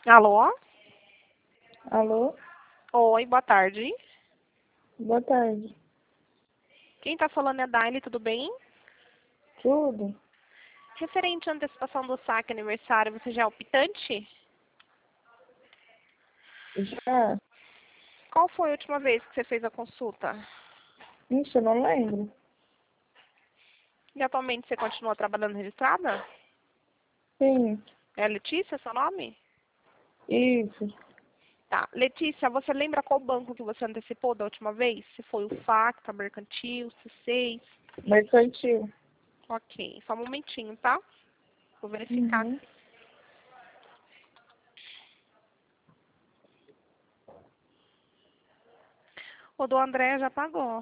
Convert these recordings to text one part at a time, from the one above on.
Alô? Alô? Oi, boa tarde. Boa tarde. Quem tá falando é a Daile, tudo bem? Tudo? Referente à antecipação do saque aniversário, você já é optante? Já? Qual foi a última vez que você fez a consulta? Isso, eu não lembro. E atualmente você continua trabalhando registrada? Sim, É Letícia seu nome? isso. Tá. Letícia, você lembra qual banco que você antecipou da última vez? Se foi o Facta, Mercantil, C6? Mercantil. Ok, só um momentinho, tá? Vou verificar Uhum. aqui. O do André já pagou.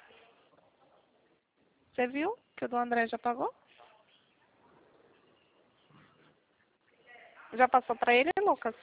Você viu que o do André já pagou? Já passou pra ele, Lucas?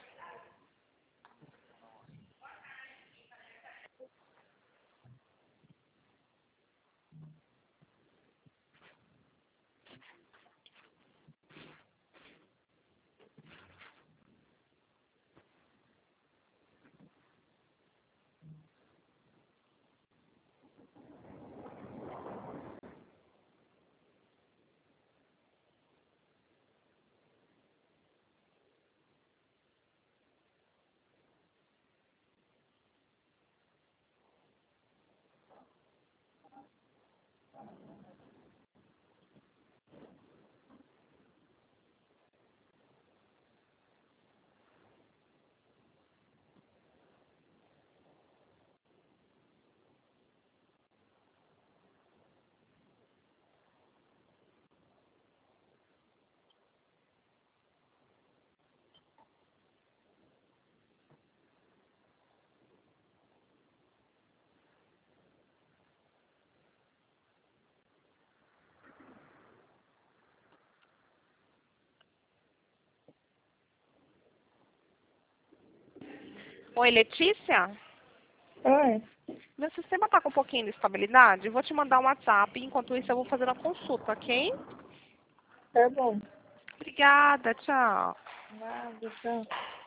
Oi, Letícia? Oi, Meu sistema tá com um pouquinho de estabilidade. Vou te mandar um WhatsApp. Enquanto isso, eu vou fazer a consulta, ok? tá bom. Obrigada, tchau. Nada, tchau.